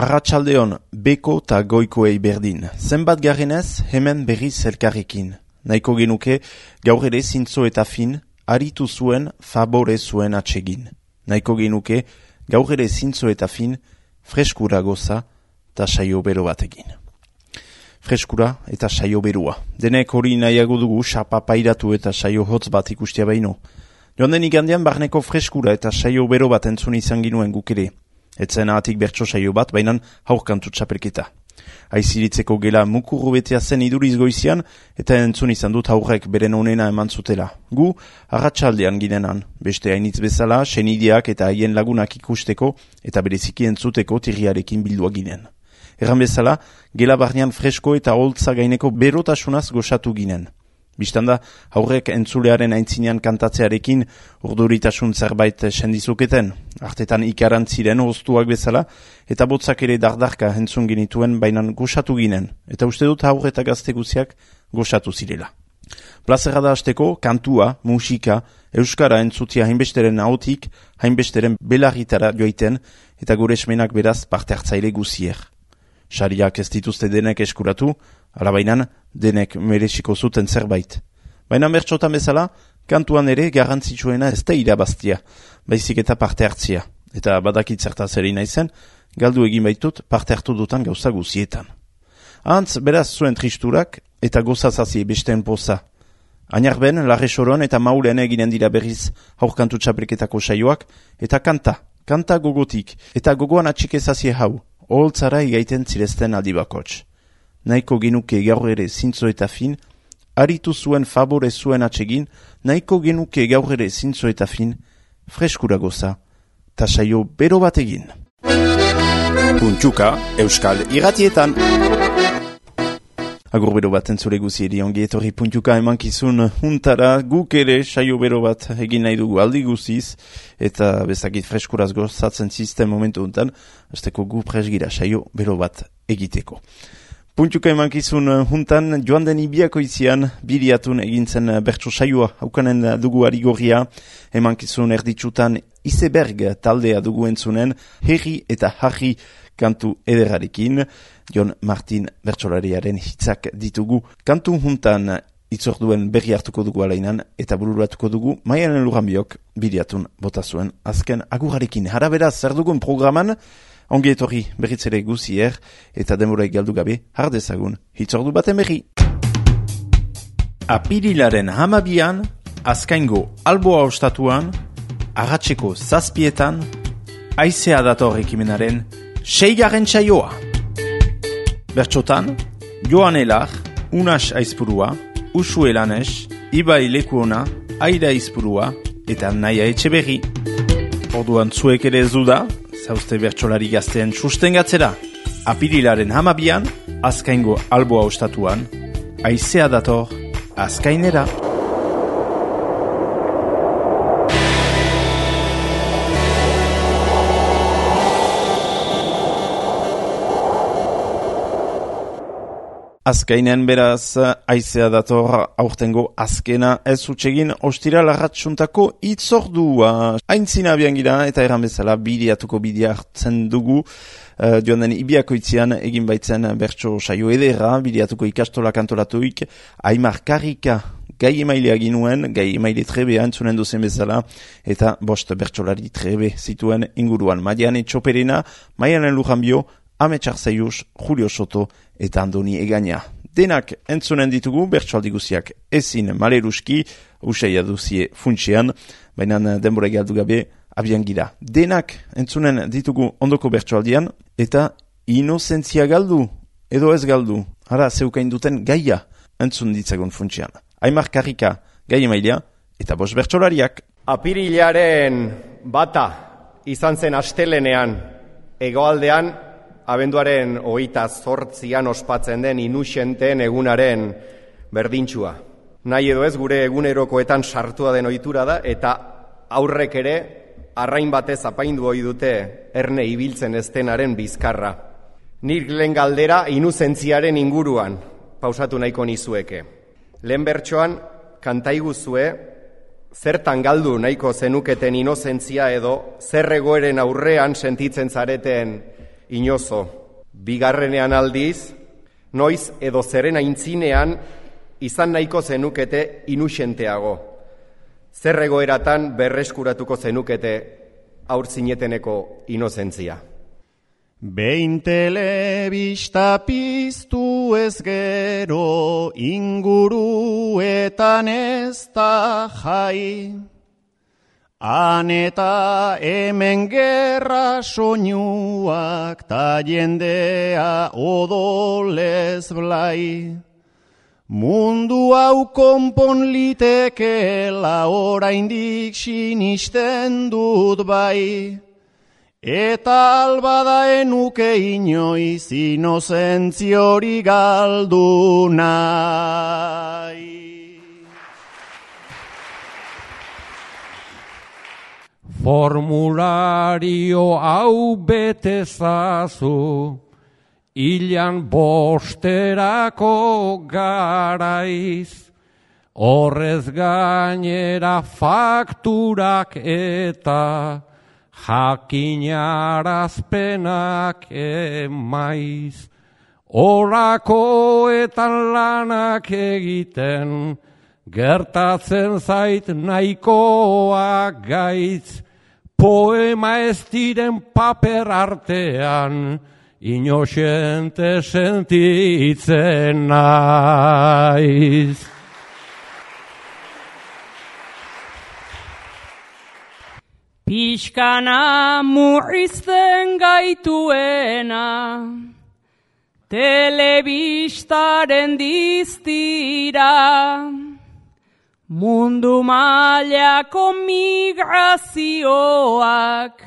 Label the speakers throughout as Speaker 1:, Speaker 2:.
Speaker 1: Arratsaldeon, beko eta goikoei berdin. Zenbat garenez, hemen berriz elkarrekin. Nahiko genuke, gaur ere zintzo eta fin, aritu zuen, fabore zuen atsegin. Nahiko genuke, gaur ere zintzo eta fin, freskura goza eta saio bero batekin. Freskura eta saio berua. Denek hori nahiago dugu, xapa pairatu eta saio hotz bat ikustia baino. Joan den igandean, barneko freskura eta saio bero bat entzun izan ginuen guk ere. Etzen ahatik bertso saio bat, bainan haurkantu txapelketa. Aiziritzeko gela mukurru betea zen iduriz goizian, eta entzun izan dut haurrek beren onena eman zutela. Gu, arratsaldean ginenan, beste hainitz bezala, senideak eta haien lagunak ikusteko, eta bereziki entzuteko tirriarekin bildua ginen. Erran bezala, gela barnean fresko eta holtza gaineko berotasunaz goxatu ginen. Bistanda, haurrek entzulearen aintzinean kantatzearekin urduritasun zerbait sendizuketen, artetan ikaran ziren oztuak bezala, eta botzak ere dardarka entzun genituen bainan goxatu ginen, eta uste dut haur eta gazte guziak goxatu zirela. Plazera da hasteko, kantua, musika, euskara entzutia hainbesteren ahotik, hainbesteren belarritara joaiten, eta gure esmenak beraz parte hartzaile guzier. Sariak ez dituzte denek eskuratu, alabainan denek merexiko zuten zerbait. Baina bertxotan bezala, kantuan ere garrantzitsuena ez da irabaztia, baizik eta parte hartzia. Eta badakit zertaz ere naizen, galdu egin baitut parte hartu dutan gauza guzietan. Ahantz, beraz zuen tristurak eta gozazazie besteen poza. Ainarben, Larresoron eta Maulen eginen dira berriz haurkantu txapelketako saioak, eta kanta gogotik, eta gogoan atxikezazie hau. Oholtzara igaiten zirezten aldibakots. Nahiko genuke gaur ere zintzo eta fin, aritu zuen fabore zuen atsegin, nahiko genuke gaur ere zintzo eta fin, freskura goza, ta saio bero bat egin. Puntxuka, Euskal Irratietan. Agur bero bat entzule guzieri ongi etorri Puntxuka emankizun huntara, guk ere saio bero bat egin nahi dugu aldi guziz, eta bezakit freskuraz gozatzen zisten momentu huntan, azteko gu presgira saio bero bat egiteko. Puntxuka emankizun huntan, joan den ibiako izian, biriatun egintzen bertso saioa, haukanen dugu arigorria, emankizun erditsutan Izeberg taldea dugu entzunen, herri eta harri kantu ederrarekin, Jon Martin bertsolariaren hitzak ditugu. Kantu huntan itzorduen berri hartuko dugu alainan, eta bururatuko dugu Maialen Luranbiok biriatun bota zuen azken agurarekin. Harabera zer dugun programan, ongi etorri berritzere guzier, eta demoraik galdu gabe, hardezagun hitzordu baten berri. Apirilaren 12an, Azkaingo Alboa ostatuan, Arratseko 7etan, Aizea dator ekimenaren 6. saioa. Bertxotan, Joan Elar, Unas Aizpurua, Usu Elanes, Ibai Lekuona, Aida Aizpurua eta Naia Etxeberri. Orduan zuek ere ez da, zauzte bertsolari gazteen sustengatzera. Apirilaren 12an, Azkaingo Alboa ostatuan, Aizea dator Azkainera. Azkainen beraz, Aizea dator aurtengo azkena ez utxegin ostira larratsuntako itzordua. Aintzina abian gira eta eran bezala bideatuko bidea hartzen dugu. Joan den ibiako itzian egin baitzen bertso saio edera, bideatuko ikastola kantolatuik, Aimar Karrika gai emailea ginuen, gai emaile trebea entzunen duzen bezala, eta bost bertsolari trebe zituen inguruan. Maiane Txoperena, Maialen Luranbio, Ametsar Zaius, Julio Soto eta Andoni Egaña. Denak entzunen ditugu bertsoaldi guziak ezin maleruski, usaia duzie funtsean, baina denbora galdu gabe abian gira. Denak entzunen ditugu ondoko bertsoaldian eta inozentzia galdu edo ez galdu. Hara zeukain duten gaia entzun ditzagun funtsean. Aimar Karrika gai emailea eta bost bertsolariak.
Speaker 2: Apirilaren 1 izan zen astelenean, hegoaldean abenduaren 28an ospatzen den Inusenten egunaren berdintxua. Nahi edo ez gure egunerokoetan sartua den ohitura da, eta aurrek ere arrain batez apaindu ohi dute erne ibiltzen eztenaren bizkarra. Nik lehen galdera inuzentziaren inguruan pausatu nahiko nizueke. Lehen bertsoan kantaiguzue zertan galdu nahiko zenuketen inozentzia edo zer egoeren aurrean sentitzen zareten inozo. Bigarrenean aldiz, noiz edo zeren aintzinean izan nahiko zenukete inuxenteago. Zer egoeratan berreskuratuko zenukete haur zineteneko inozentzia.
Speaker 3: Behin telebista piztu ez gero inguruetan ez da jai. Han eta hemen gerra soinuak ta jendea odolez blai. Mundu hau konpon litekeela oraindik sinisten dut bai. Eta albada enuke inoiz inozentziori galdu nahi.
Speaker 4: Formulario hau betezazu, hilan bosterako garaiz, horrez gainera fakturak eta jakinarazpenak emaiz. Orakoetan lanak egiten, gertatzen zait nahikoa gaitz, poema ez diren paper artean, inoxente sentitzen naiz.
Speaker 5: Pixkana murrizten gaituena, telebistaren diztira, mundu mailako migrazioak,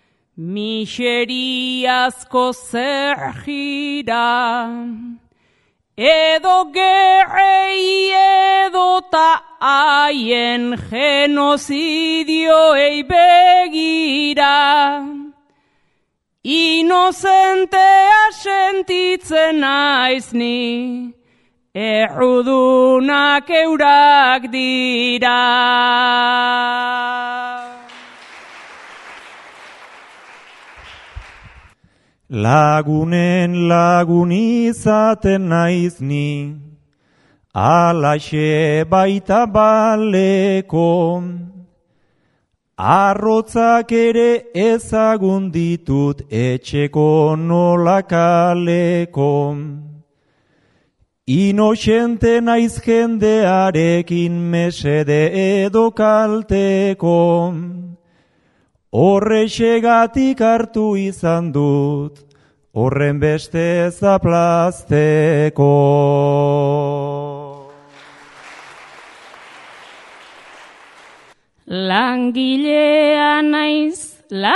Speaker 5: miseriazko zerjira, edo gerrei edota haien genozidioei begira, inozentea sentitzen naiz ni, errudunak eurak dira.
Speaker 3: Lagunen lagun izaten naiz ni, alaxe baita baleko, arrotzak ere ezagun ditut etxeko nola kaleko. Inoxente naiz jendearekin mesede edo kalteko, horrexegatik hartu izan dut, horren beste zaplazteko.
Speaker 5: Langilea naiz,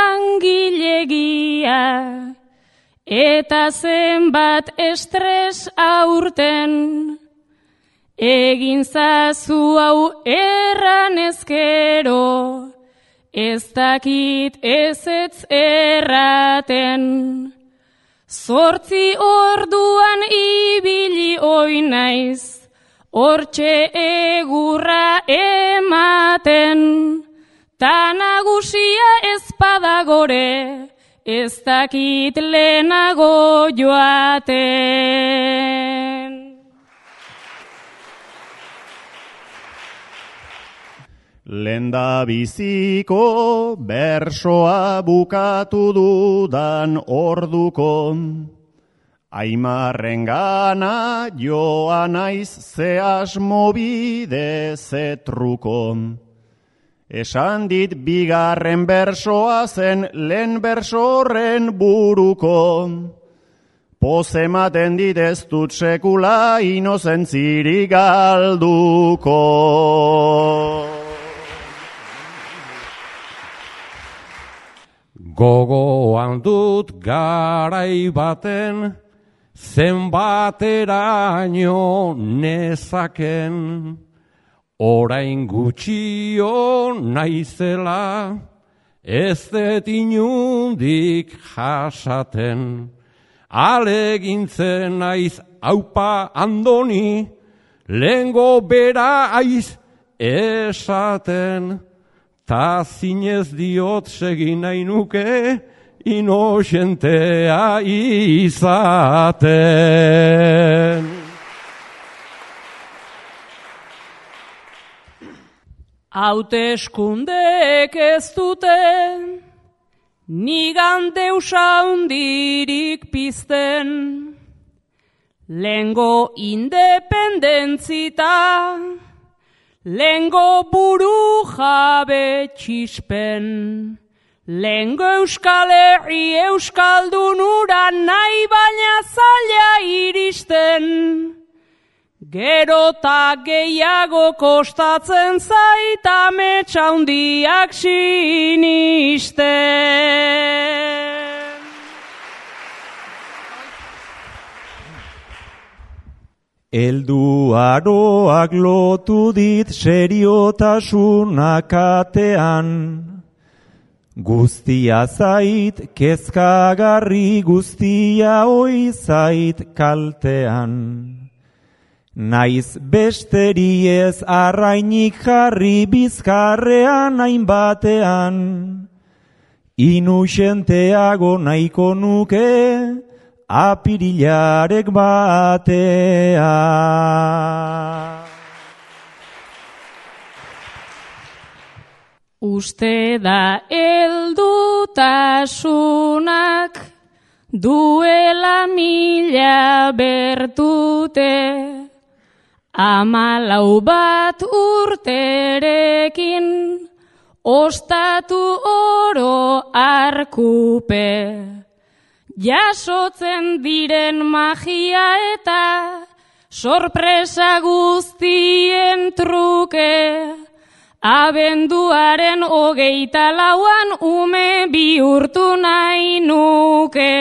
Speaker 5: langilegia, eta zenbat estres aurten, egin zazu hau erran ezkero, ez dakit ezetz erraten. 8 orduan ibili oin naiz, hortxe egurra ematen, ta nagusia ezpada gore, ez dakit lehenago joaten.
Speaker 3: Lenda biziko bersoa bukatu dudan orduko, Aimarren gana joan naiz ze asmo bide ze truko. Esan dit bigarren bersoa zen lehen bersorren buruko. Poz ematen dit ez dut sekula inozentzirik galduko.
Speaker 4: Gogoan dut garai baten, zenbateraino nezaken, orain gutxio naizela, ez dut inundik jasaten. Alegintzen naiz aupa Andoni, lehengo bera aiz esaten, ta zinez diot segin nahi nuke inozentea izaten.
Speaker 5: Hauteskundeek ez dute nigan deusa hundirik pizten, lengo independentzita, lengo buru jabe txispen, lengo Euskal Herri Euskaldun ura nahi baina zaila iristen, gero ta gehiago kostatzen zait ametsa hundiak sinisten.
Speaker 3: Eldu aroak lotu dit seriotasunak atean, guztia zait kezkagarri, guztia oi zait kaltean. Naiz besteri ez arrainik jarri bizkarrean hainbatean, inusenteago nahiko nuke apirilarek batea.
Speaker 5: Uste da heldutasunak duela 1000 bertute, 14 bat urterekin ostatu oro arkupe. Jasotzen diren magia eta sorpresa guztien truke, abenduaren 24an ume bihurtu nahi nuke.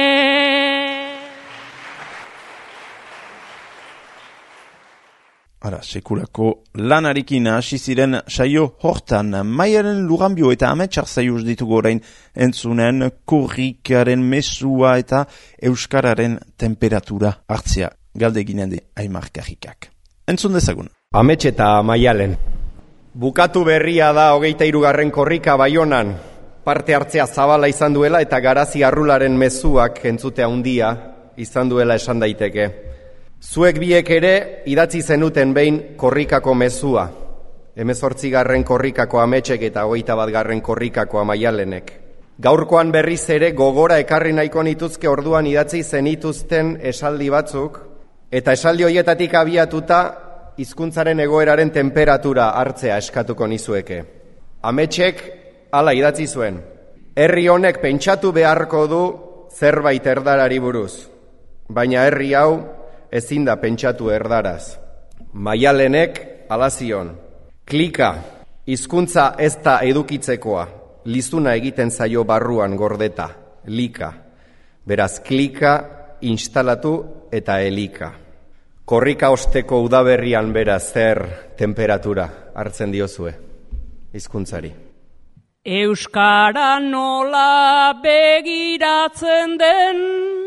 Speaker 1: Ara, sekulako lanarekin hasi ziren saio hortan, Maialen Luganbio eta Ametxar Zaiuz ditugu orain entzunen korrikaren mesua eta euskararen temperatura hartzea. Galde ginen di Aimar Karrikak. Entzun dezagun.
Speaker 2: Amets eta Maialen. Bukatu berria da 23. korrika Baionan. Parte hartzea zabala izan duela eta Garazi Arrularen mezuak entzutea handia izan duela esan daiteke. Zuek biek ere idatzi zenuten behin korrikako mezua. 18. korrikako Ametsek eta 21. korrikako Maialenek. Gaurkoan berriz ere gogora ekarri nahiko nituzke orduan idatzi zenituzten esaldi batzuk, eta esaldi horietatik abiatuta hizkuntzaren egoeraren temperatura hartzea eskatuko nizueke. Ametsek hala idatzi zuen. Herri honek pentsatu beharko du zerbait erdarari buruz, baina herri hau ezin da pentsatu erdaraz. Maialenek hala zion. Klika, hizkuntza ez da edukitzekoa, lizuna egiten zaio barruan gordeta, lika. Beraz, klika, instalatu eta elika. Korrika osteko udaberrian beraz zer temperatura hartzen diozue hizkuntzari.
Speaker 5: Euskara nola begiratzen den,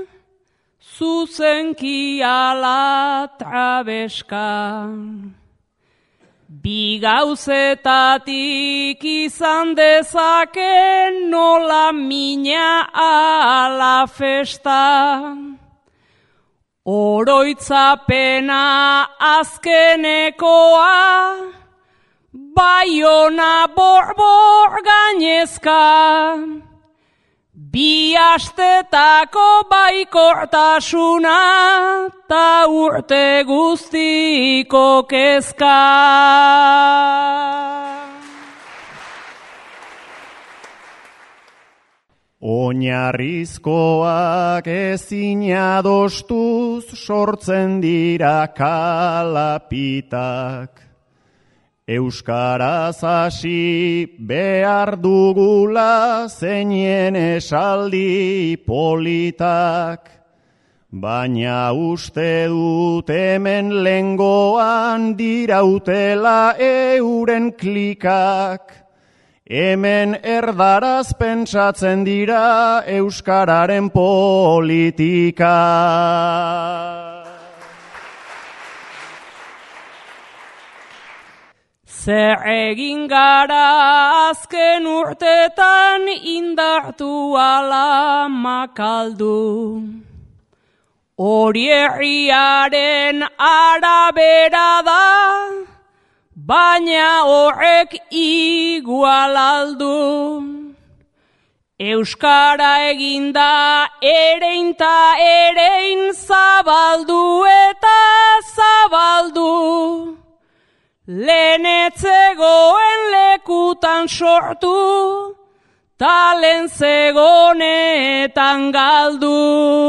Speaker 5: zuzenki ala trabeska. Bi gauzetatik izan dezake nola mina ala festa. Oroitzapena azkenekoa, Baiona borbor gainezka. Bi astetako baikortasuna ta urte guztiko kezka.
Speaker 6: Oinarrizkoak ezin adostuz sortzen dira kalapitak. Euskaraz hasi behar dugula zeinen esaldi politak. Baina uste dut hemen lengoan dirautela euren klikak. Hemen erdaraz pentsatzen dira euskararen politika.
Speaker 5: Zer egin gara azken urtetan indartu ala makaldu. Hori herriaren arabera da, baina horrek igual aldu. Euskara eginda erein ta erein zabaldu eta zabaldu. Lehen etzegoen lekutan sortu, talen zegonetan galdu.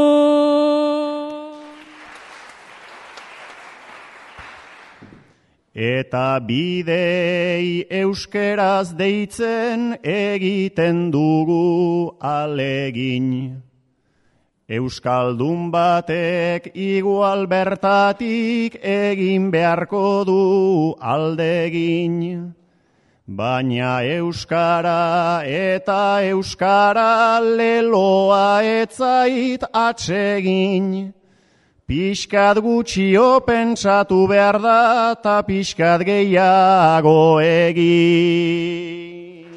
Speaker 6: Eta bidei euskeraz deitzen egiten dugu alegin. Euskaldun batek igual bertatik egin beharko du aldegin. Baina euskara eta euskara leloa etzait atsegin. Pixkat gutxio pentsatu behar da, ta pixkat gehiago egin.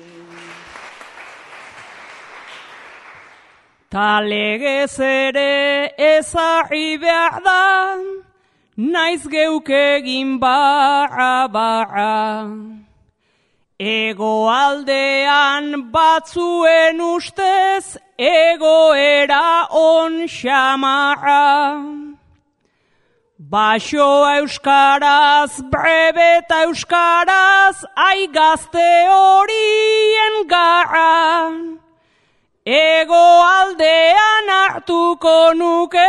Speaker 5: Ta legez ere ezarri behar da, naiz geuk egin barra. Egoaldean batzuen ustez, egoera on xamarra. Baxoa euskaraz, brebeta euskaraz, aigazte horien garra. Egoaldean hartuko nuke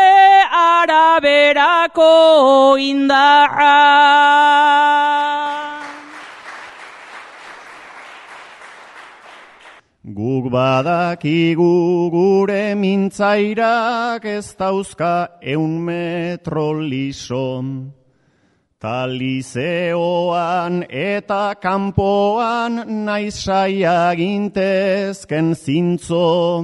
Speaker 5: araberako indarra.
Speaker 6: Guk badakigu gure mintzairak ez dauzka 100 metro liso. Ta lizeoan eta kanpoan naiz saia gintezken zintzo.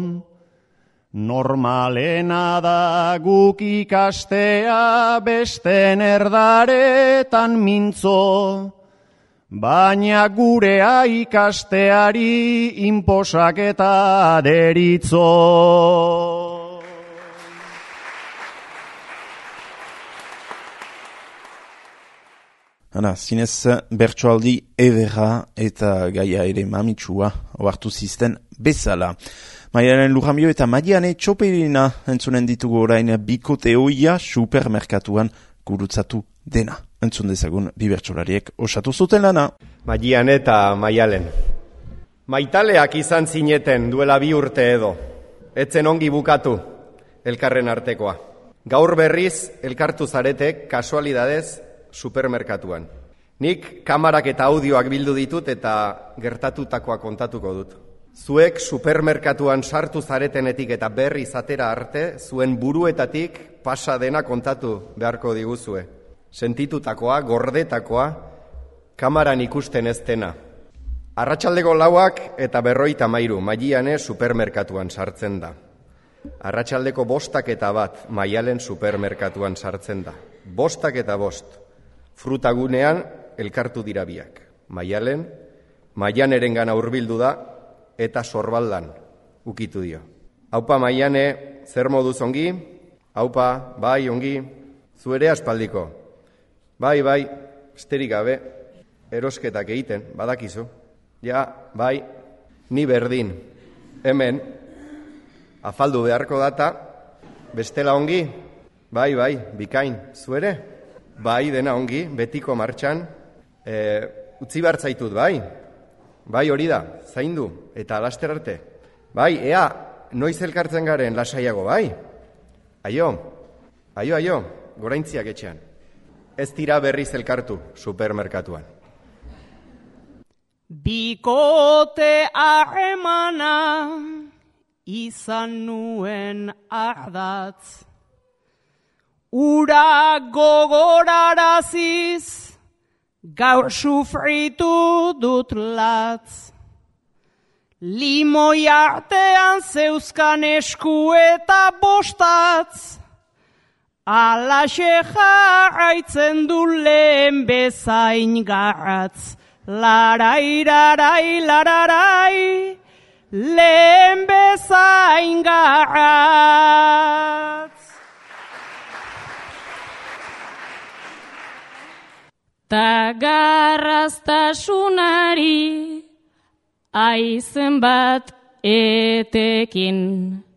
Speaker 6: Normalena da guk ikastea besten erdaretan mintzo. Baina gurea ikasteari inposaketa deritzo.
Speaker 1: Hana, zinez bertsoaldi ederra eta gaia ere mamitsua ohartu zizten bezala. Maialen Lujambio eta Maiane Txoperina entzunen ditugu orain bikote oia supermerkatuan gurutzatu dena. Entzun dezagun bi bertsolariek osatu zuten lana.
Speaker 2: Maiane eta Maialen. Maitaleak izan zineten duela 2 urte edo. Etzen ongi bukatu elkarren artekoa. Gaur berriz elkartu zaretek kasualidadez supermerkatuan. Nik kamarak eta audioak bildu ditut eta gertatutakoa kontatuko dut. Zuek supermerkatuan sartu zaretenetik eta berri zatera arte, zuen buruetatik pasa dena kontatu beharko diguzue. Sentitutakoa, gordetakoa, kamaran ikusten ez dena. Arratsaldeko 4 eta 53 Maiane supermerkatuan sartzen da. Arratsaldeko 5 eta 1 Maialen supermerkatuan sartzen da. 5 eta 5. Frutagunean elkartu dira biak. Maialen, Maianerengana hurbildu da eta sorbaldan ukitu dio. Aupa Maiane, zer moduz ongi? Aupa, bai ongi, zu ere aspaldiko. Bai, besterik gabe, erosketak egiten, badakizu. Ja, bai, ni berdin, hemen, afaldu beharko data, bestela ongi? Bai, bikain, zu ere? Bai, dena ongi, betiko martxan, utzi behar zaitut, bai? Bai, hori da, zaindu, eta laster arte. Bai, ea, noiz elkartzen garen lasaiago, bai? Aio, goraintziak etxean. Ez dira berriz elkartu supermerkatuan.
Speaker 5: Bikote harremana izan nuen ardatz. Ura gogoraraziz, gaur sufritu dut latz. Limoi artean zeuzkan esku eta bostatz. Alaxe jarraitzen du lehen bezain garratz. larai, larai, lararai, lehen bezain garratz. Ta garraztasunari aizen bat etekin,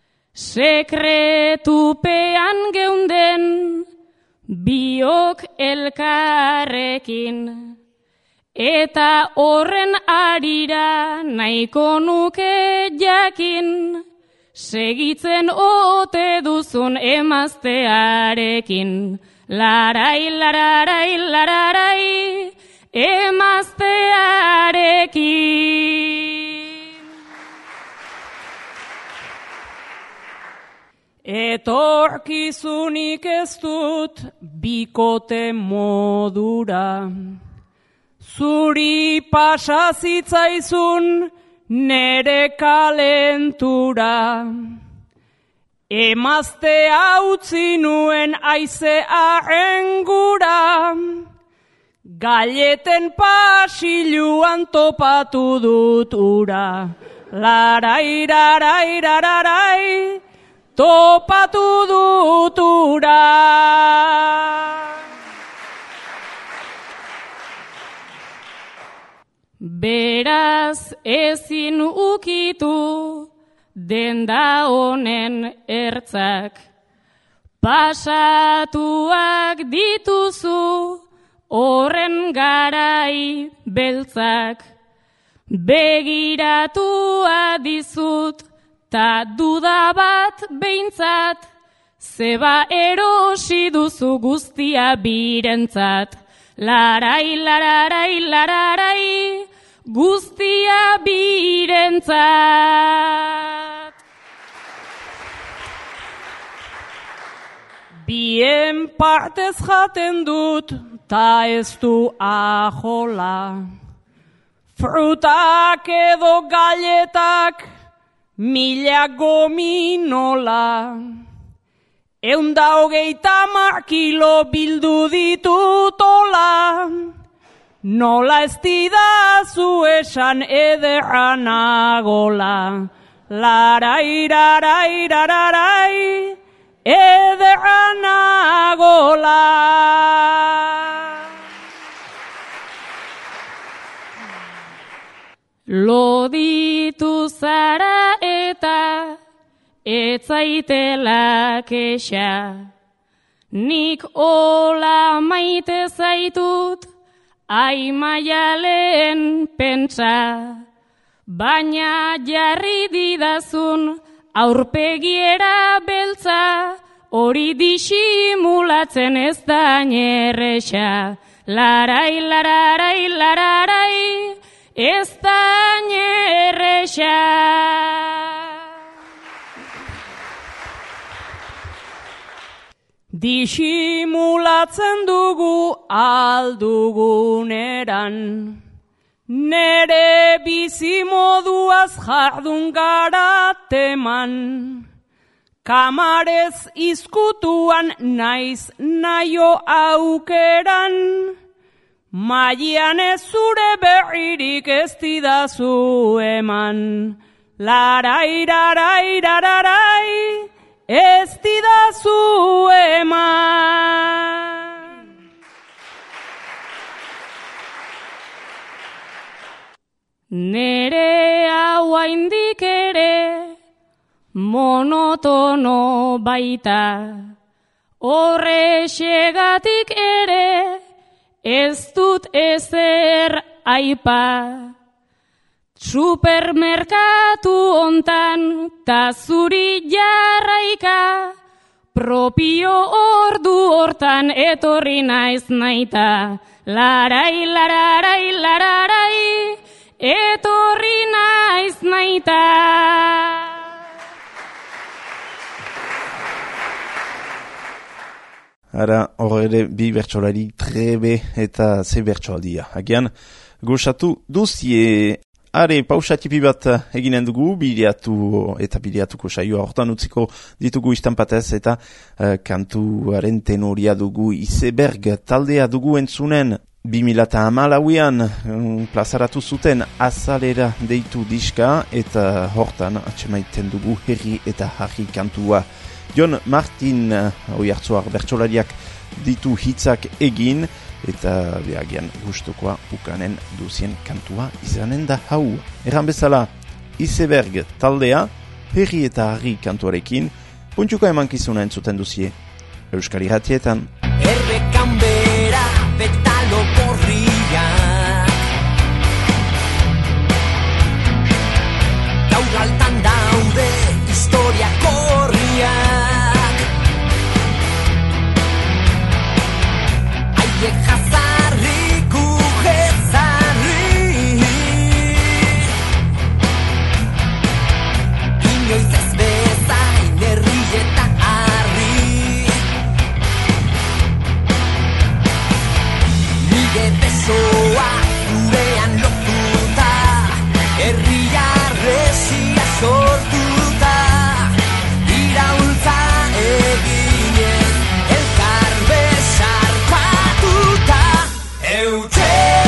Speaker 5: sekretupean geunden biok elkarrekin, eta horren arira nahiko nuke jakin, segitzen ote duzun emaztearekin. Larai, lararai, lararai, emaztearekin. Etorkizunik ez dut bikote modura, zuri pasa zitzaizun nere kalentura. Emaztea utzi nuen aizearen gura, galleten pasiluan topatu dut ura. Larai, larai, lararai, topatu dut ura. Beraz ezin ukitu denda honen ertzak, pasatuak dituzu horren garai beltzak, begiratua dizut ta duda bat behintzat, zeba erosi duzu guztia birentzat. Larai, lararai, lararai, guztia birentzat. Bien partez jaten dut, ta ez du ajola. Frutak edo galletak, mila gominola. 130 kilo bildu ditutola. Nola ez didazu esan ederra nagola. Larai, larai, lararai, ederra nagola. Loditu zara eta etzaitela kexa. Nik ola maite zaitut, Aimaialen pentsa, baina jarri didazun aurpegiera beltza, hori disimulatzen ez da nerrexa. Larai, lararai, lararai, ez da nerrexa. Disimulatzen dugu alduguneran, nere bizimoduaz jardun gara teman. Kamarez izkutuan naiz naio aukeran, maian ez zure berririk ez didazu eman. Larai, larai, lararai, ez didazu eman. Nere hau haindik ere monotono baita, horrexegatik ere ez dut ezer aipa. Supermerkatu hontan ta zuri jarraika, propio ordu hortan etorri naiz naita. Larai, lararai, lararai, etorri naiz naita.
Speaker 1: Ara, hor ere bi bertsolari trebe eta ze bertsoaldia. Agian, gozatu duzie. Are, pausatipi bat eginen dugu, bideatuko saioa hortan utziko ditugu istanpatez eta kantuaren tenoria dugu izeberg taldea dugu entzunen. 2014an plazaratu zuten Azalera deitu diska eta hortan atxemaiten dugu Herri eta Harri kantua. Jon Martin Oiartzuar bertsolariak ditu hitzak egin eta behagian gustukoa ukanen duzien kantua izanen da hau. Erran bezala, Iceberg taldea Herri eta Harri kantuarekin puntuko emankizuna entzuten duzie Euskal Irratietan.
Speaker 7: Errekan bera betalo gorriak gaur altan daude historia korriak haiek jazarri kujezarri inoiz ez bezain herri eta besoa gurean lotuta herria resia sortuta iraultza eginez elkar besarkatuta eutxe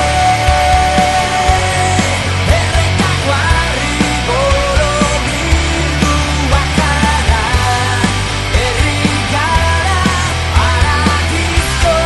Speaker 7: errekako harri borobildu bakara herri gara harakizko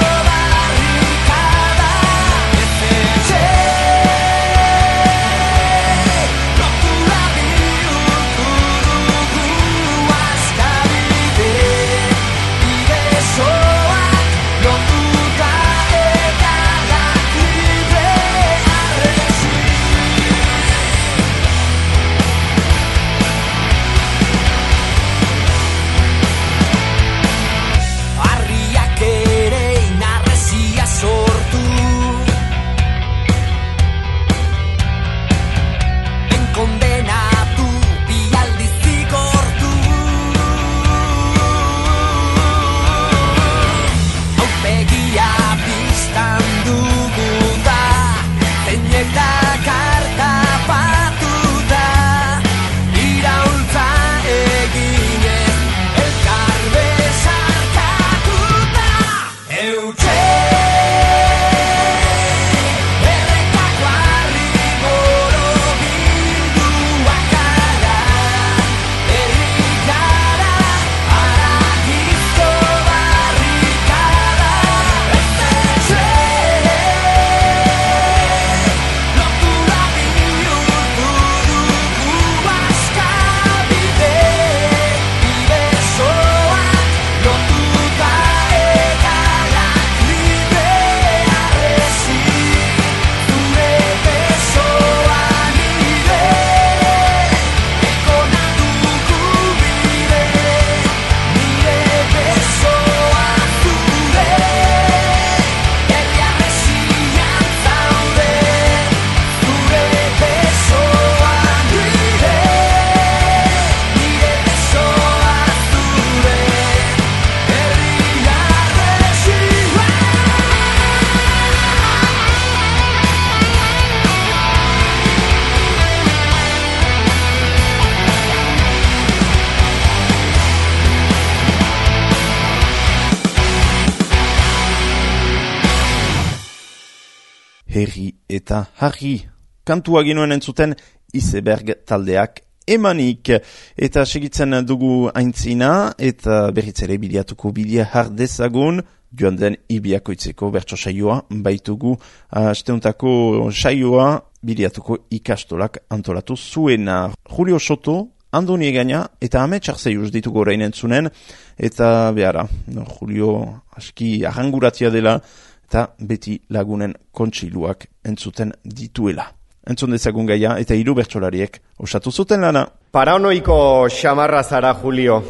Speaker 1: Herri eta Harri kantua ginuen entzuten Iceberg taldeak emanik eta segitzen dugu aintzina eta berriz ere bideatuko bidea jardezagun joan den ibiakoitzeko bertso saioa baitugu asteuntako saioa bideatuko ikastolak antolatu zuena. Julio Soto, Andoni Egaña eta Amets Arzeius ditugu orain entzunen eta behara, Julio aski arranguratia dela eta beti lagunen kontsiluak entzuten dituela. Entzun dezagun gaia eta 3 bertsolariek osatu zuten lana.
Speaker 2: Paranoiko xamarra zara, Julio.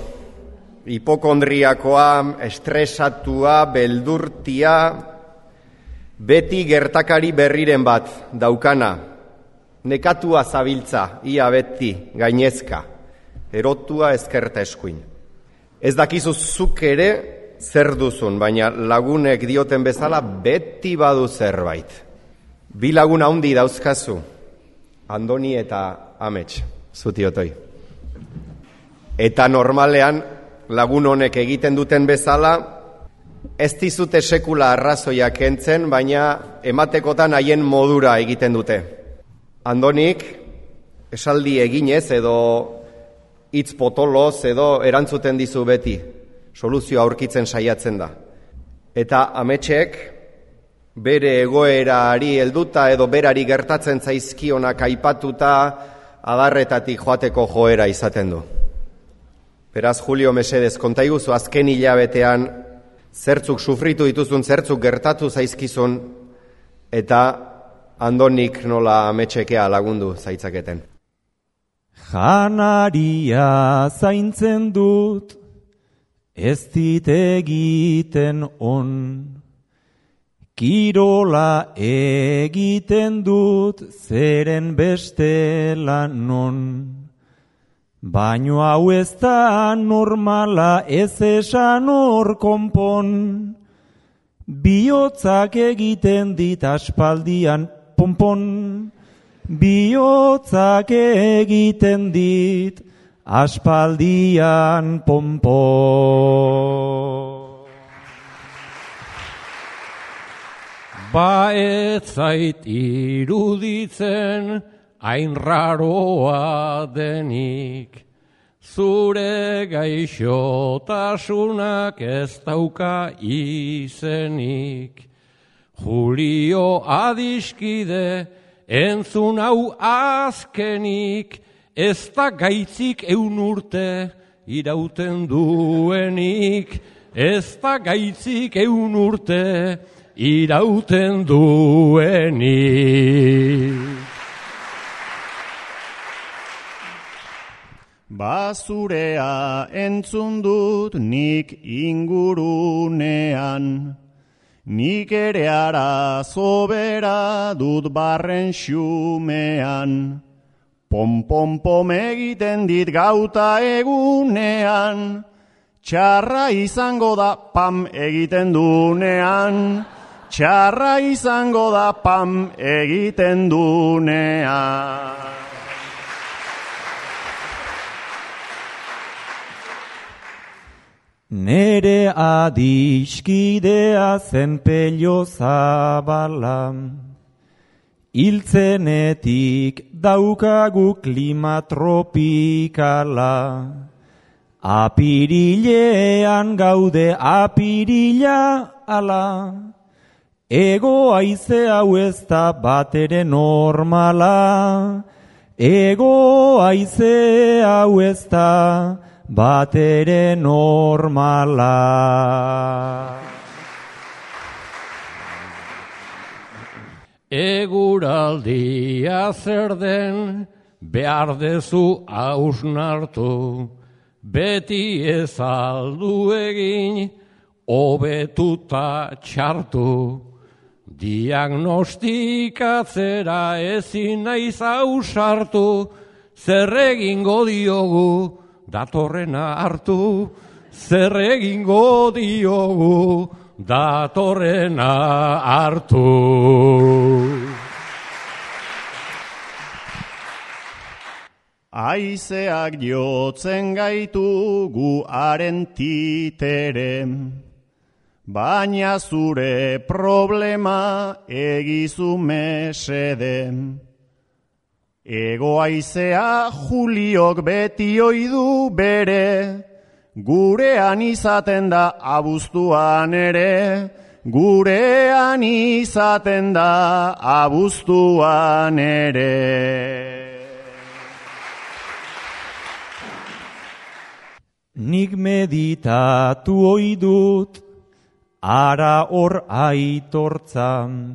Speaker 2: Hipokondriakoa, estresatua, beldurtia, beti gertakari berriren bat daukana. Nekatua zabiltza, ia beti, gainezka, erotua ezkerta eskuin. Ez dakizu zuk ere zer duzun, baina lagunek dioten bezala beti badu zerbait. 2 lagun handi dauzkazu, Andoni eta Amets, zutiotoi. Eta normalean lagun honek egiten duten bezala, Ez dizute sekula arrazoiak kentzen, baina ematekotan haien modura egiten dute. Andonik, esaldi eginez edo hitz potoloz edo erantzuten dizu beti, soluzioa aurkitzen saiatzen da. Eta ametsek, bere egoerari helduta edo berari gertatzen zaizkionak aipatuta adarretatik joateko joera izaten du. Beraz, Julio, mesedez, konta iguzu azken hilabetean zertzuk sufritu dituzun, zertzuk gertatu zaizkizun, eta Andonik nola ametsekea lagundu zaitzaketen.
Speaker 3: Janaria zaintzen dut, ez dit egiten on. Kirola egiten dut, zeren bestela non. Baino hau ez da normala, ez esan hor konpon. Bihotzak egiten dit aspaldian ponpon. Bihotzak egiten dit aspaldian ponpon.
Speaker 4: Ba ez zait iruditzen hain raroa denik, zure gaixotasunak ez dauka izenik. Julio adiskide, entzun hau azkenik, ez da gaitzik 100 urte irauten duenik, ez da gaitzik 100 urte irauten duenik.
Speaker 6: Bazurea entzun dut nik ingurunean, nik ere arazo bera dut barren xumean. Pom-pom-pom egiten dit gauta egunean, txarra izango da pam egiten dunean, txarra izango da pam egiten dunean.
Speaker 3: Nere adiskidea zen Pello Zabala, hiltzenetik daukagu klima tropikala. Apirilean gaude apirila ala, ego haize hau ez da batere normala, ego haize hau ez da batere normala.
Speaker 4: Eguraldia zer den behar dezu hausnartu, beti ez aldu egin hobetuta txartu. Diagnostikatzera ezin naiz ausartu, zer egingo diogu datorrena hartu, zer egingo diogu datorrena hartu.
Speaker 6: Haizeak jotzen gaitu gu haren titere, baina zure problema egizu mesede. Ego haizea Juliok beti oidu bere, gurean izaten da abuztuan ere, gurean izaten da abuztuan ere.
Speaker 3: Nik meditatu oidut, ara hor aitortzan,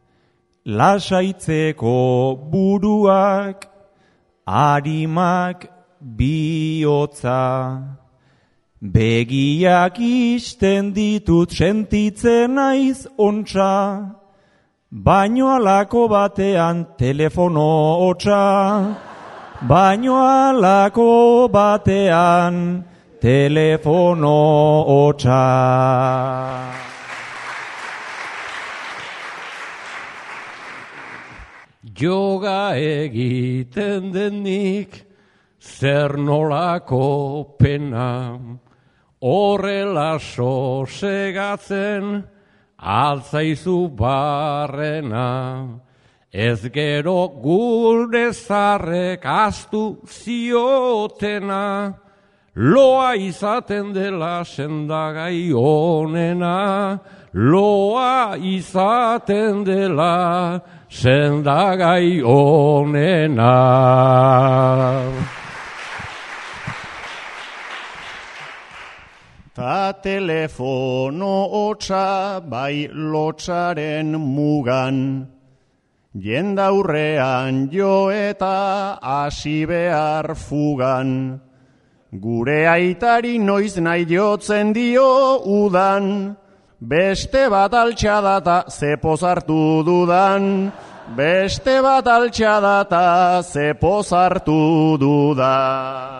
Speaker 3: lasaitzeko buruak, arimak bihotza. Begiak isten ditut sentitzen naiz ontsa, baino alako batean telefono hotza, baino alako batean telefono hotza.
Speaker 4: Yoga egiten denik zer nolako pena, horrela sosegatzen, altzaizu barrena. Ez gero gure zarrek astu ziotena, loa izaten dela sendagai onena, loa izaten dela sendagai onena.
Speaker 6: Ta telefono hotza bai lotzaren mugan, jendaurrean jo eta hasi behar fugan. Gure aitari noiz nahi jotzen dio udan, beste bat altxadata ze pozartu dudan, beste bat altxadata ze pozartu dudan.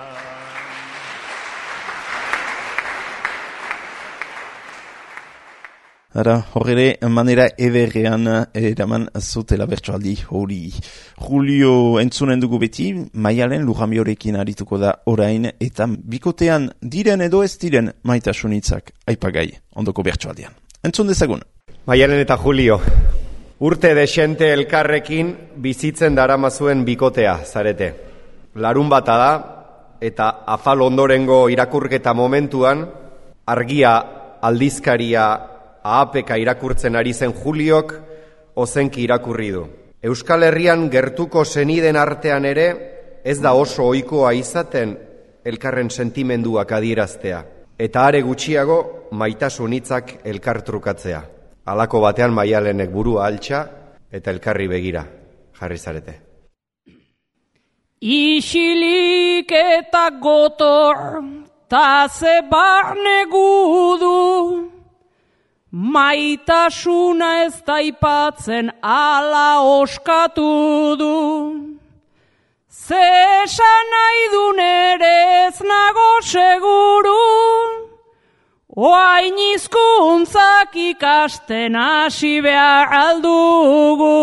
Speaker 1: Ara, horre manera ederrean eraman zutela bertsoaldi hori. Julio entzunen dugu beti, Maialen Lujambiorekin arituko da orain, eta bikotean diren edo ez diren maitasunitzak aipagai ondoko bertsoaldian. Entzun dezagun.
Speaker 2: Maialen eta Julio, urte desente elkarrekin bizitzen daramazuen bikotea zarete. Larun bata da, eta afal ondorengo irakurketa momentuan, argia aldizkaria ahapeka irakurtzen ari zen Juliok ozenki irakurri du. Euskal Herrian gertuko seniden artean ere ez da oso ohikoa izaten elkarren sentimenduak adieraztea. Eta are gutxiago maitasun hitzak elkartrukatzea. Halako batean Maialenek burua altxa eta elkarri begira jarri zarete.
Speaker 5: Isilik eta gotor ta ze barne gudu, maitasuna ez da ipatzen ala oskatu du. Ze esan nahi dun ere ez nago seguru, oain hizkuntzak ikasten hasi behar aldugu.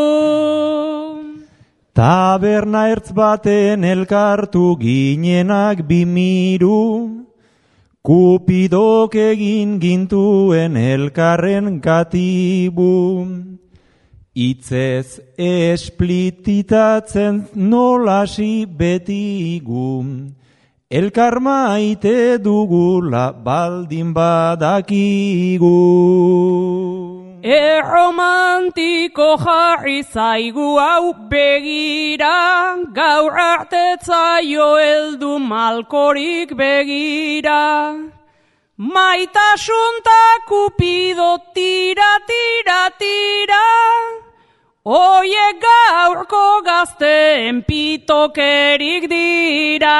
Speaker 3: Taberna ertz baten elkartu ginenak bimiru, Kupidok egin gintuen elkarren gatibu. Itzez esplititatzen nolasi betigu, elkar maite dugula baldin badakigu.
Speaker 5: Erromantiko jarri zaigu hau begira, gaur artetzaio heldu malkorik begira. Maitasun ta Kupido tira, tira, tira, oiek gaurko gazteen pitokerik dira.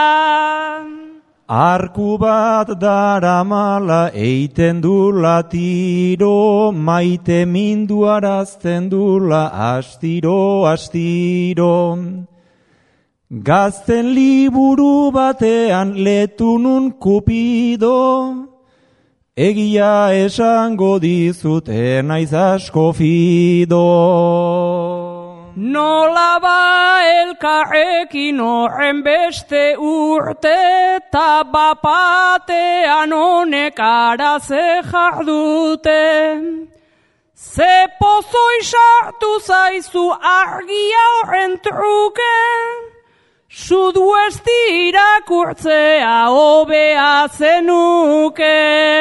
Speaker 3: Arku bat daramala eiten dula tiro, maite mindu arazten dula astiro, astiro. Gazten liburu batean letunun Kupido, egia esango dizute naiz asko fido.
Speaker 5: Nola ba elkarrekin horren beste urte, ta bapatean honek araze jardute. Ze pozoi sartu zaizu argia horren truke, sudu ez irakurtzea hobea zenuke.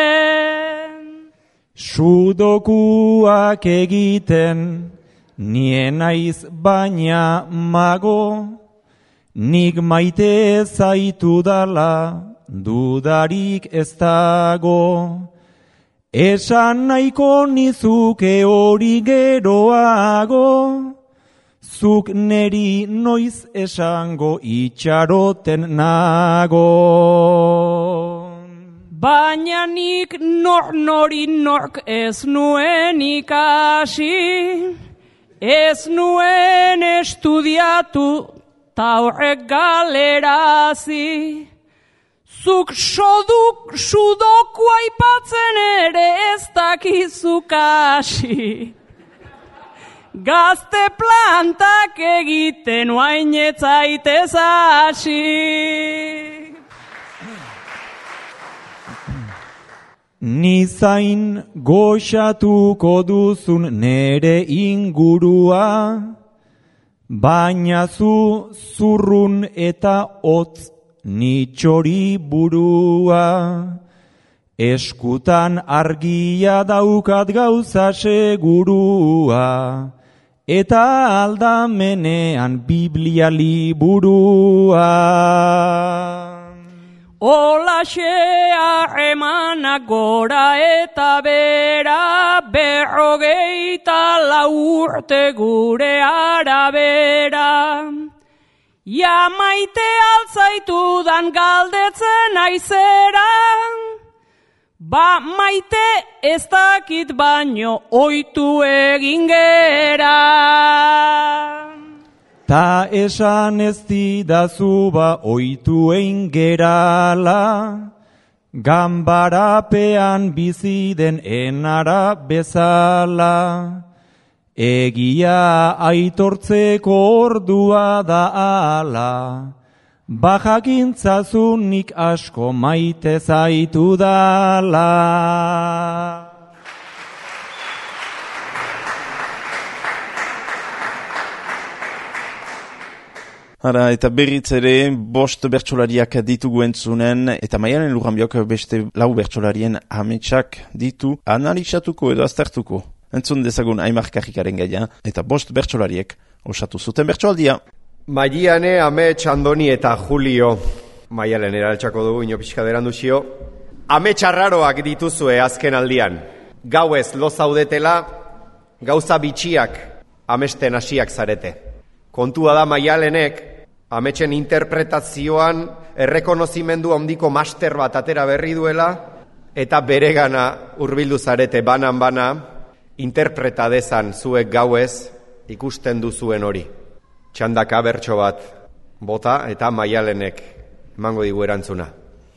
Speaker 3: Sudokuak egiten nien naiz baina mago, nik maite zaitu dala dudarik ez dago. Esan nahiko nizuke hori geroago, zuk neri noiz esango itxaroten nago.
Speaker 5: Baina nik nori nork ez nuen ikasi, ez nuen estudiatu ta horrek galerazi. Zuk sudoku aipatzen ere ez dakizu kasi. Gazte plantak egiten oain ez zaitez hasi.
Speaker 3: Nizain goxatuko duzun nere ingurua, baina zu zurrun eta hotz nitxori burua. Eskutan argia daukat gauza segurua, eta aldamenean Biblia liburua.
Speaker 5: Olaxea emanak gora eta bera, 24 urte gure arabera. Ja maite altzaitudan galdetzen aizera, ba maite ez dakit baino oitu egin gera.
Speaker 3: Ta esan ez didazu ba oitu egin gerala, ganbarapean bizi den enara bezala. Egia aitortzeko ordua da ala, bajakintzazu nik asko maite zaitu dala.
Speaker 1: Hara, eta berriz ere, 5 bertsolariak ditugu entzunen, eta Maialen Lurranbiok beste 4 bertsolarien ametsak ditu, analizatuko edo aztertuko. Entzun dezagun Aimar Kajikaren gaia, eta 5 bertsolariek osatu zuten bertsoaldia.
Speaker 2: Maiane, Amets, Andoni eta Julio. Maialen eraltxako dugu, ino pixka deranduzio. Amets arraroak dituzue azken aldian. Gauez lo zaudetela, gauza bitxiak amesten hasiak zarete. Kontua da Maialenek, ametsen interpretazioan errekonozimendu handiko master bat atera berri duela, eta beregana hurbildu zarete banan-bana, interpreta dezan zuek gauez ikusten duzuen hori. Txandaka bertso bat bota eta Maialenek emango digu erantzuna.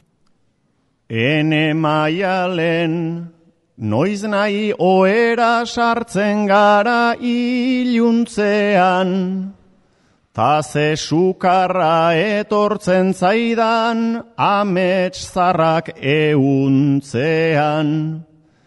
Speaker 6: Ene Maialen, noiz nahi ohera sartzen gara iluntzean, ta ze sukarra etortzen zaidan amets zarrak euntzean.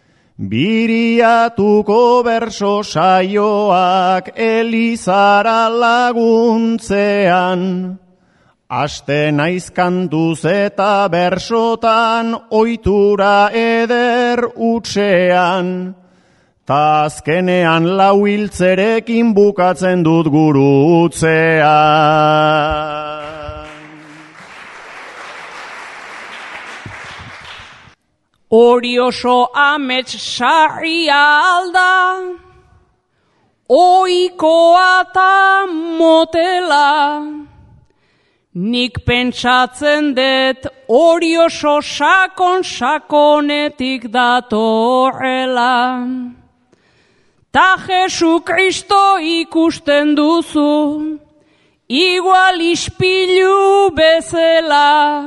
Speaker 6: Biriatuko berso saioak elizara laguntzean, aste naiz kantuz eta bersotan oitura eder utxean, ta azkenean lau hiltzerekin bukatzen dut gurutzean.
Speaker 5: Hori oso amets sarria alda, oikoa ta motela. Nik pentsatzen dut hori oso sakonetik datorrela. Ta Jesu Kristo ikusten duzu, igual ispilu bezala.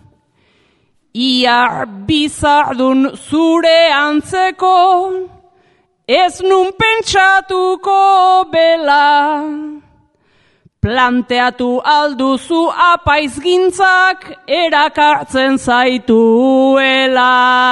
Speaker 5: Ia bizardun zure antzeko, ez nun pentsatuko bela. Planteatu alduzu apaizgintzak erakartzen zaituela.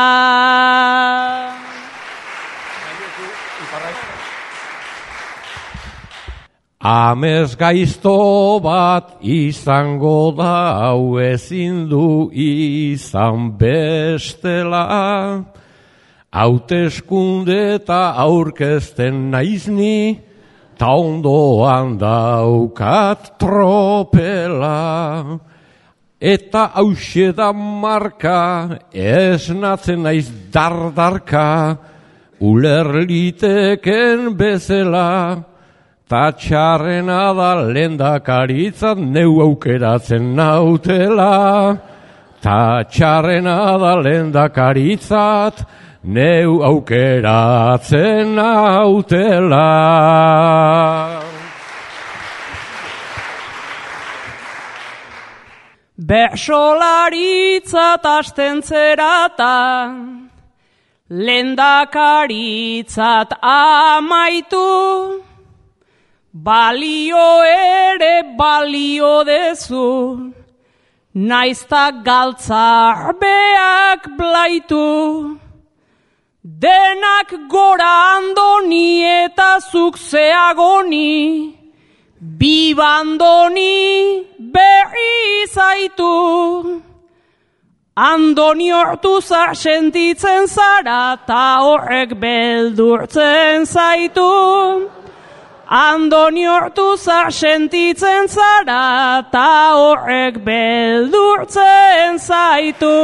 Speaker 4: Amez gaizto bat izango da, hau ezin du izan bestela. Hauteskunde eta aurkezten naizni, ta ondoan daukat tropela. Eta hauxe da marka, esnatzen naiz dardarka, ulerliteken bezala. Ta txarrena da lehendakaritzat neu aukeratzen nautela. Ta txarrena da lehendakaritzat neu aukeratzen nautela.
Speaker 5: Bersolaritzat asten zerata, lehendakaritzat amaitu, balio ere balio dezu, naizta galtzarbeak blaitu, Denak gora Andoni eta zuk zeagoni, biba Andoni berri zaitu. Andoni hortuza sentitzen zara, ta horrek beldurtzen zaitu. Andoni hortuza sentitzen zara, ta horrek beldurtzen zaitu.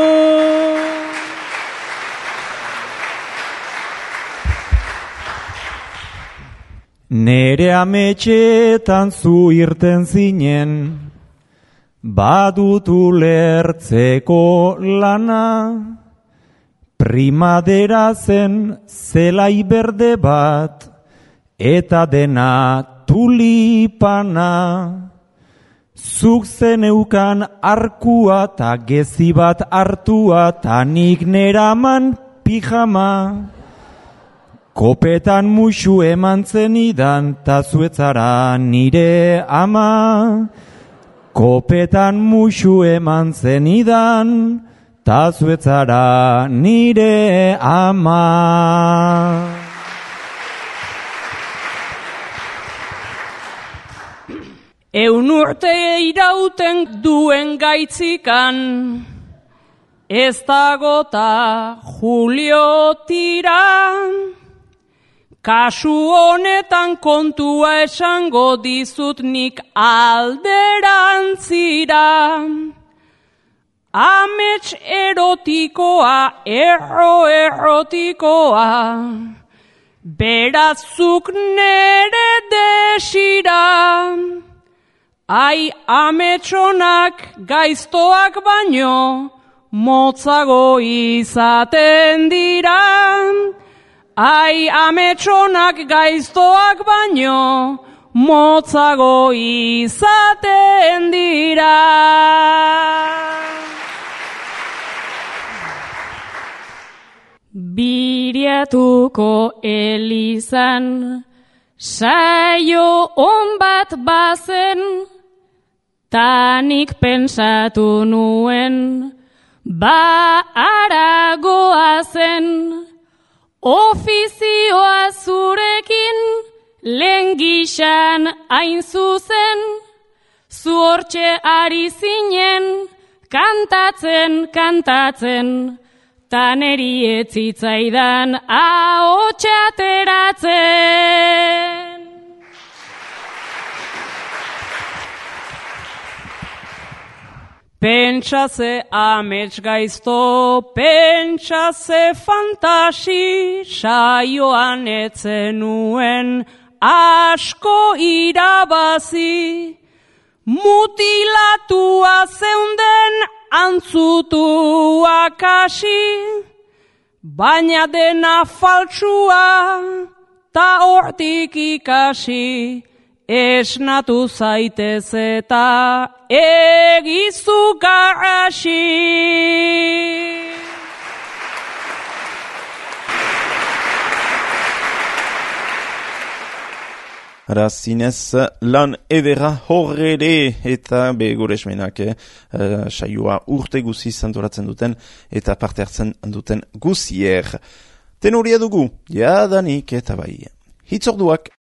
Speaker 3: Nere ametxetan zu irten zinen, badut ulertzeko lana, primadera zen zelai berde bat, eta dena tulipana. Zuk zeneukan arkua ta gezi bat hartua, ta nik neraman pijama. Kopetan musu eman zenidan, ta zuetzara nire ama. Kopetan musu eman zenidan, ta zuetzara nire ama.
Speaker 5: Eun urte irauten duen gaitzikan, ez dagota Julio tira. Kasu honetan kontua esango dizut nik alderantzira. Amets erotikoa, errotikoa, beratzuk nere desira. Ai, ametsonak gaiztoak baino, motzago izaten dira. Ai, ametsonak gaiztoak baino, motzago izaten dira. Biriatuko elizan, saio on bat bazen, tanik pensatu nuen, ba aragoa zen. Ofizioa zurekin, lehen gixan hain zuzen, zu hortxe ari zinen, kantatzen, ta neri etzitzaidan ahotsa ateratzen. Pentsaze amets gaizto, pentsaze fantasi, saioan etzenuen asko irabazi. Mutilatua zeunden antzutuak hasi, baina dena faltsua, ta hortik ikasi. Esnatu zaitez eta egizu garrasi.
Speaker 1: Ara zinez lan edera horre eta gure esmenak saioa urte guziz antolatzen duten eta parte hartzen duten guzier. Tenoria dugu, jadanik eta bai. Hitzorduak.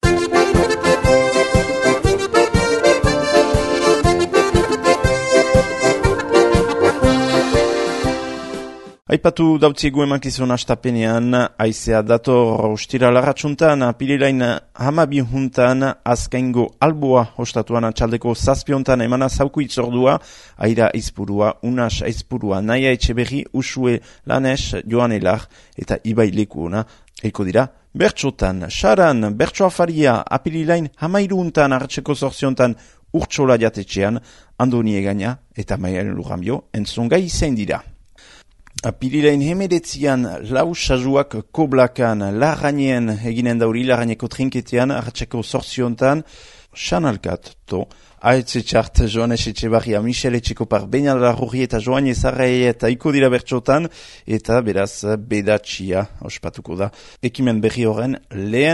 Speaker 1: Aipatu dautziegu emankizun astapenean, aizea dator ostira larratxuntan, apirilain 12 juntan, azkaingo alboa ostatuan atxaldeko 7 juntan emana zauku itzordua, aira izpurua, unas izpurua, naia etxeberri, usue lanes, joan elar, eta ibai lekuona, eko dira, bertxotan, xaran, bertxo afaria, apirilain 13 juntan, hartxeko 8 juntan, urtsola jatetxean, Andoni Egaina, eta Maialen Lurambio, entzongai izain dira. Apirilain 19 lau sajuak koblakan, larraineen eginen dauri, larraineko trinketean, hartxeko 8 juntan, xanalkat, to, ahetze txart, Joanes Etxebarria, Michel Etxekopar, Beñal Larruri eta Joan Ezarrei eta iko dira bertxotan, eta beraz bedatxia ospatuko da. Ekimen berri horren lehen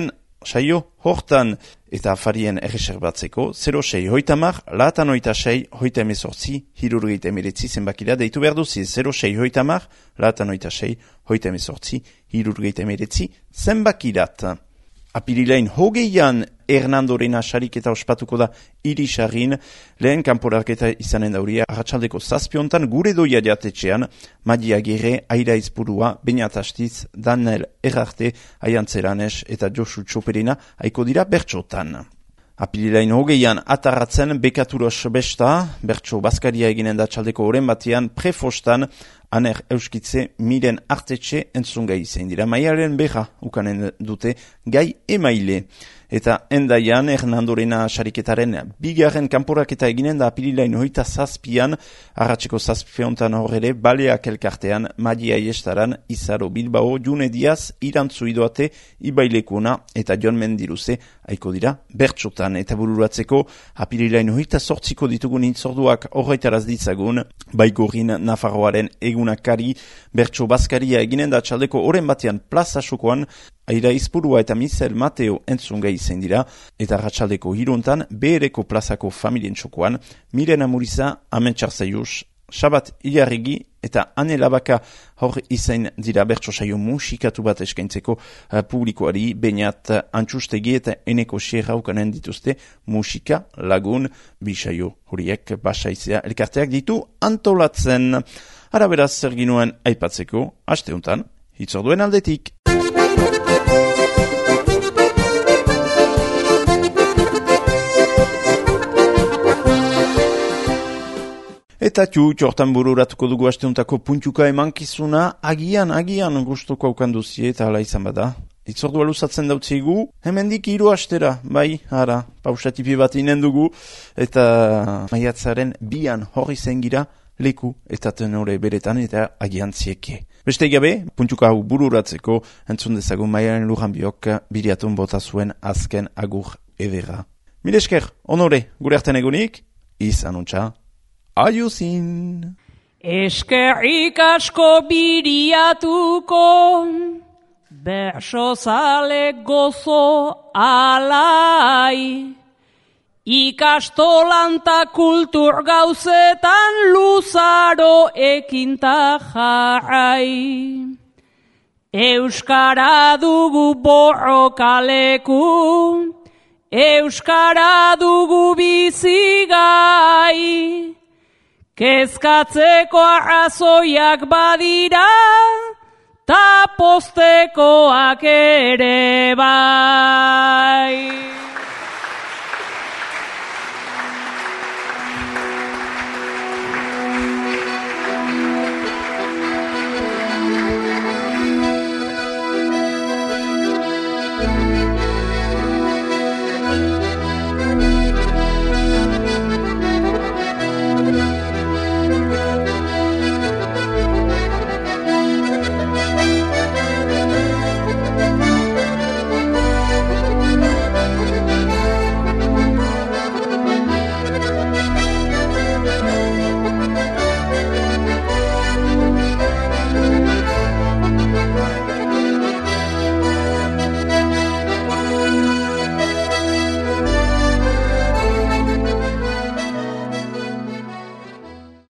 Speaker 1: saio hortan eta afarien erreserbatzeko 06 hoitamar, latan hoita 6, hoita emezortzi, hirurgeita emiretzi zenbakira deitu behar duzi 06 hoitamar, latan hoita 6, hoita emezortzi, hirurgeita emiretzi zenbakirat. Apirilain hogeian Hernandorena sariketa ospatuko da Irisarrin, lehen kanporaketa izanen dauria, arratsaldeko 7 gure doia jatetxean, Madia Agirre, Aira Izpurua, Beñat Astiz, Daniel Errarte, Aiantzeranes eta Josu Txoperena aiko dira bertxotan. Apirilain hogeian atarratzen Bekaturos besta, bertso bazkaria eginen da txaldeko oren batean, prefostan, Aner Euskitze Miren Artetxe entzungai izain dira. Maiaren beha ukanen dute gai emaile. Eta endaian Hernandorena sariketaren bigarren kanporaketa eginen da apirilain hoita 7, arratseko 7 horre baleak elkartean, Madia Iestaran, Izaro Bilbao, June Diaz, Irantzu Idoate, Ibailekuna eta Jon Mendiruze aiko dira bertxotan. Eta bururatzeko apirilain hoita 8 ditugun intzorduak horretaraz ditzagun, Baigorin Nafarroaren egunakari bertso bazkaria eginen da txaldeko oren batean plaza sokoan, Aira Izpurua eta Mizel Mateo entzungai izain dira, eta ratxaldeko hiruntan behereko plazako familien txokoan, Miren Amuriza, Amentxarzaius, Sabat Ilarregi eta Ane Labaka hor izain dira bertso saio musikatu bat eskaintzeko publikoari, Beñat Antxustegi eta Eneko Sierra ukanen dituzte musika lagun bisaio horiek basaizea elkarteak ditu antolatzen. Ara beraz zer ginuen aipatzeko, asteuntan, hitzorduen aldetik. Eta txortan bururatuko dugu asteuntako puntuka emankizuna, agian gustuko aukanduzie eta hala izan bada. Itzordua luzatzen dautzigu, hemendik 3 astera, bai, ara, pausatipi bat inen dugu, eta maiatzaren 2 horri zengira, leku eta tenore beretan eta agian zieke. Beste gabe, puntuka hau bururatzeko, entzun dezagun Maialen Lujanbiok biriatun bota zuen azken agur edera. Mil esker, honore, gure artean egunik, izan untxa. Aiuzin!
Speaker 5: Eskerrik asko biriatuko, berso zale gozo alai, ikastolanta kultur gauzetan luzaro ekinta jarrai. Euskara dugu borrokaleku, euskara dugu bizigai, kezkatzeko arrazoiak badira, ta postekoak ere bai.